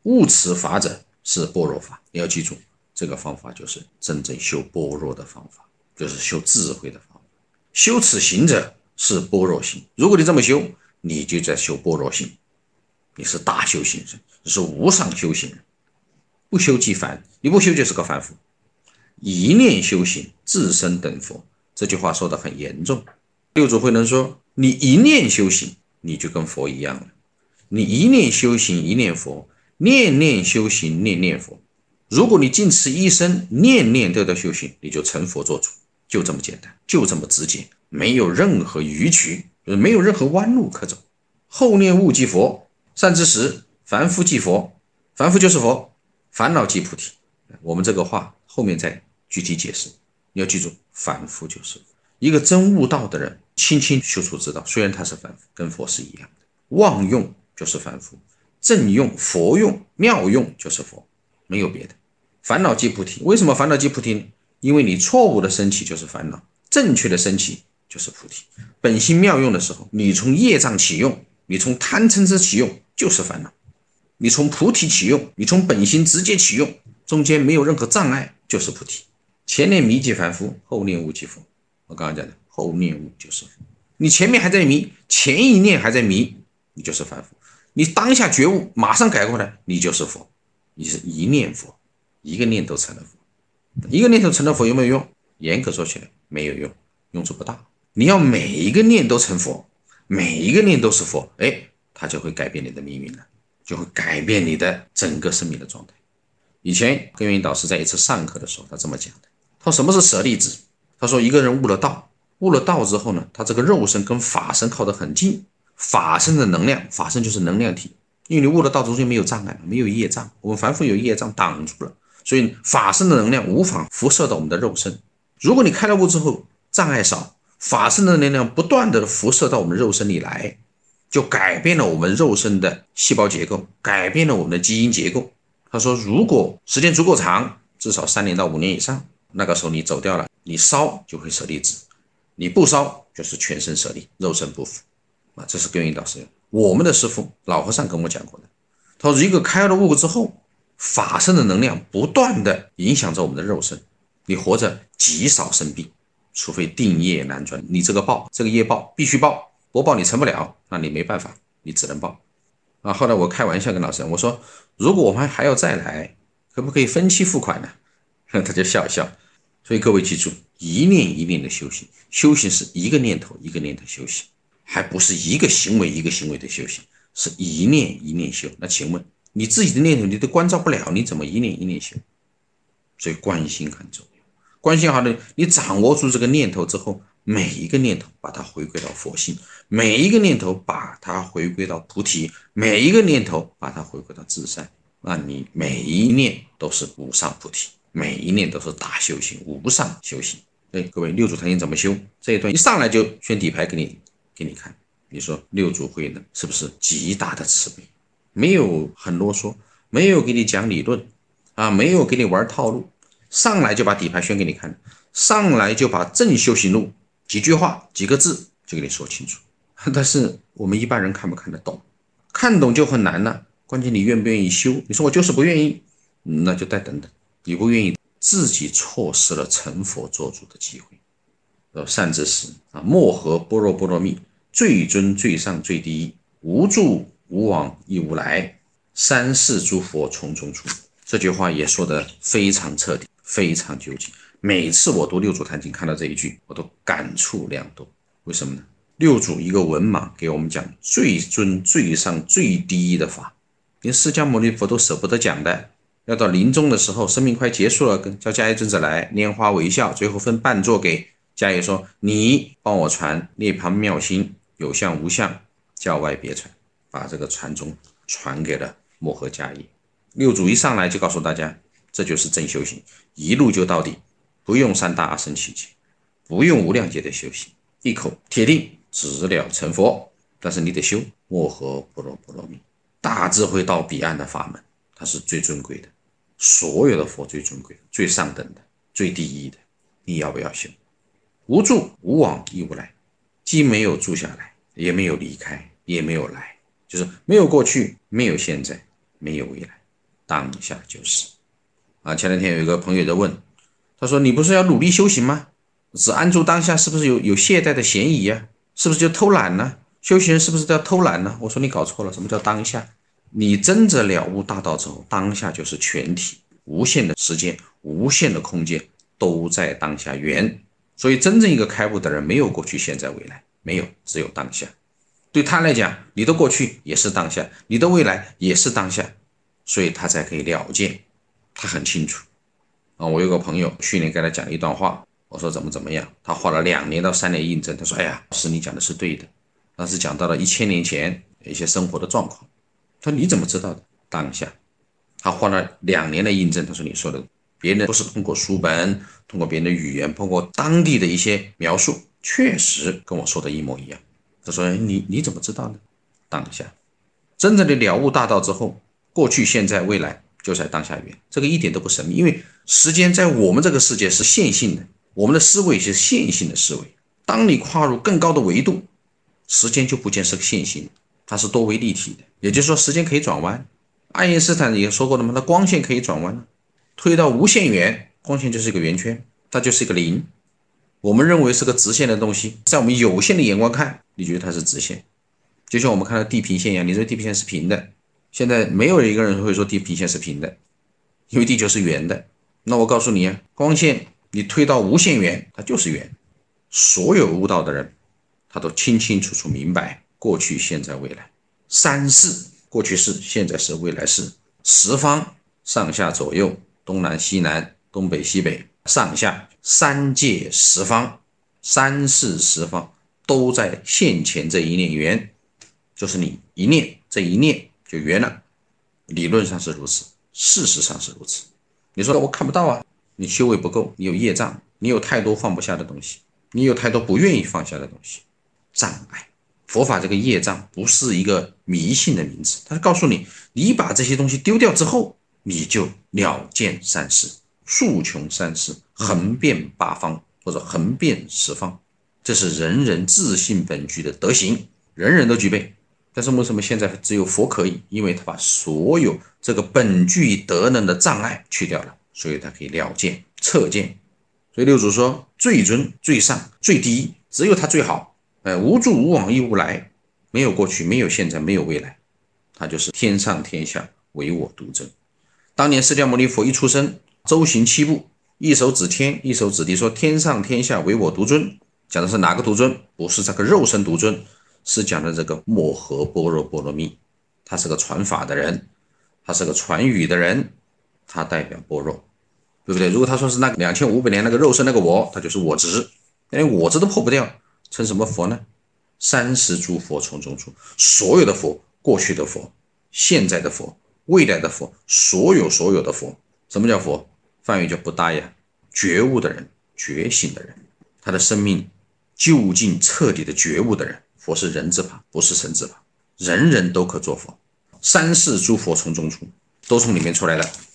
悟此法者是般若法。你要记住，这个方法就是真正修般若的方法，就是修智慧的方法。修此行者是般若行。如果你这么修，你就在修般若行，你是大修行人，你是无上修行人。不修即凡，你不修就是个凡夫。一念修行，自身等佛。这句话说得很严重。六祖慧能说，你一念修行，你就跟佛一样了。你一念修行，一念佛，念念修行，念念佛。如果你尽此一生念念都在修行，你就成佛做主，就这么简单，就这么直接，没有任何迂曲，没有任何弯路可走。后念悟即佛，善知识，凡夫即佛，凡夫就是佛，烦恼即菩提。我们这个话后面再具体解释。你要记住，凡夫就是佛。一个真悟道的人，清清修处之道，虽然他是凡夫，跟佛是一样的。妄用就是凡夫，正用、佛用、妙用就是佛，没有别的。烦恼即菩提，为什么烦恼即菩提呢？因为你错误的升起就是烦恼，正确的升起就是菩提。本心妙用的时候，你从业障起用，你从贪嗔痴起用就是烦恼，你从菩提起用，你从本心直接起用，中间没有任何障碍就是菩提。前念迷即凡夫，后念悟即佛。我刚刚讲的后念悟就是佛。你前面还在迷，前一念还在迷，你就是凡夫。你当下觉悟，马上改过来，你就是佛。你是一念佛，一个念头成了佛。一个念头成了佛有没有用？严格说起来没有用，用处不大。你要每一个念都成佛，每一个念都是佛，它就会改变你的命运了，就会改变你的整个生命的状态。以前根源导师在一次上课的时候，他这么讲的，他说什么是舍利子？他说一个人悟了道，悟了道之后呢，他这个肉身跟法身靠得很近，法身的能量，法身就是能量体，因为你悟了道中间没有障碍，没有业障，我们凡夫有业障挡住了，所以法身的能量无法辐射到我们的肉身。如果你开了悟之后，障碍少，法身的能量不断的辐射到我们肉身里来，就改变了我们肉身的细胞结构，改变了我们的基因结构。他说如果时间足够长，至少3年到5年以上，那个时候你走掉了，你烧就会舍利子，你不烧就是全身舍利，肉身不腐。这是根源导师，我们的师父老和尚跟我讲过的。他说一个开了悟之后，法身的能量不断的影响着我们的肉身，你活着极少生病，除非定业难转，你这个报，这个业报必须报，不报你成不了，那你没办法，你只能报。后来我开玩笑跟老师我说，如果我们还要再来，可不可以分期付款呢？他就笑一笑。所以各位记住，一念一念的修行，修行是一个念头一个念头修行，还不是一个行为一个行为的修行，是一念一念修。那请问你自己的念头你都关照不了，你怎么一念一念修？所以观心很重要。观心好了，你掌握住这个念头之后，每一个念头把它回归到佛性，每一个念头把它回归到菩提，每一个念头把它回归到至善，那你每一念都是无上菩提，每一念都是大修行，无上修行。各位，六祖坛经怎么修？这一段一上来就宣底牌给你看。你说六祖慧能是不是极大的慈悲？没有很啰嗦，没有给你讲理论没有给你玩套路，上来就把底牌宣给你看，上来就把正修行路几句话几个字就给你说清楚。但是我们一般人看不看得懂？看懂就很难了，关键你愿不愿意修。你说我就是不愿意，那就再等等。你不愿意，自己错失了成佛做主的机会。善知识莫合般若波罗蜜，最尊最上最第一，无住无往亦无来，三世诸佛从中出。这句话也说得非常彻底，非常究竟。每次我读六祖坛经看到这一句，我都感触良多。为什么呢？六祖一个文盲给我们讲最尊最上最第一的法，连释迦牟尼佛都舍不得讲的，要到临终的时候，生命快结束了，叫迦叶尊者来拈花微笑，最后分半座给迦叶说，你帮我传涅槃妙心，有相无相，教外别传，把这个传宗传给了摩诃迦叶。六祖一上来就告诉大家，这就是真修行，一路就到底，不用三大阿僧祇劫，不用无量劫的修行，一口铁定直了成佛。但是你得修莫合般若波罗蜜，大智慧到彼岸的法门，它是最尊贵的，所有的佛最尊贵的，最上等的，最第一的。你要不要修？无住无往亦无来，既没有住下来，也没有离开，也没有来，就是没有过去，没有现在，没有未来。 当下就是前两天有一个朋友在问，他说你不是要努力修行吗？只安住当下是不是有懈怠的嫌疑啊？是不是就偷懒呢？修行人是不是都要偷懒呢？我说你搞错了，什么叫当下？你真正了悟大道之后，当下就是全体，无限的时间，无限的空间都在当下圆。所以真正一个开悟的人，没有过去现在未来，没有，只有当下。对他来讲，你的过去也是当下，你的未来也是当下，所以他才可以了见，他很清楚我有个朋友去年给他讲了一段话，我说怎么样，他花了2年到3年印证，他说哎呀，老师你讲的是对的，当时讲到了1000年前一些生活的状况。他说你怎么知道的？当下。他花了2年的印证，他说你说的，别人不是通过书本，通过别人的语言，通过当地的一些描述，确实跟我说的一模一样。他说你怎么知道呢？当下。真正的了悟大道之后，过去现在未来就在当下圆，这个一点都不神秘，因为时间在我们这个世界是线性的，我们的思维是线性的思维。当你跨入更高的维度，时间就不见是个线性，它是多维立体的，也就是说时间可以转弯。爱因斯坦也说过了嘛，那光线可以转弯，推到无限远，光线就是一个圆圈，它就是一个零。我们认为是个直线的东西，在我们有限的眼光看，你觉得它是直线，就像我们看到地平线一样，你说地平线是平的，现在没有一个人会说地平线是平的，因为地球是圆的。那我告诉你光线你推到无限远，它就是圆。所有悟道的人，他都清清楚楚明白过去现在未来三世，过去式、现在式、未来式，十方上下左右、东南西南、东北西北、上下三界十方、三世十方都在现前这一念圆，就是你一念，这一念就圆了。理论上是如此，事实上是如此。你说我看不到啊，你修为不够，你有业障，你有太多放不下的东西，你有太多不愿意放下的东西，障碍。佛法这个业障不是一个迷信的名字，它是告诉你，你把这些东西丢掉之后，你就了见三世，数穷三世，横遍八方或者横遍十方，这是人人自信本具的德行，人人都具备。但是为什么现在只有佛可以？因为他把所有这个本具德能的障碍去掉了，所以他可以了见彻见。所以六祖说，最尊最上最第一，只有他最好，无住无往亦无来，没有过去，没有现在，没有未来，他就是天上天下唯我独尊。当年释迦牟尼佛一出生，周行7步，一手指天，一手指地，说天上天下唯我独尊，讲的是哪个独尊？不是这个肉身独尊，是讲的这个摩诃般若波罗蜜。他是个传法的人，他是个传语的人，他代表般若，对不对？如果他说是那个2500年那个肉身那个我，他就是我执，连我执都破不掉，成什么佛呢？30诸佛从中出，所有的佛，过去的佛，现在的佛，未来的佛，所有的佛。什么叫佛？梵语叫布达呀，觉悟的人，觉醒的人，他的生命究竟彻底的觉悟的人。佛是人字旁，不是神字旁，人人都可做佛。30诸佛从中出，都从里面出来的。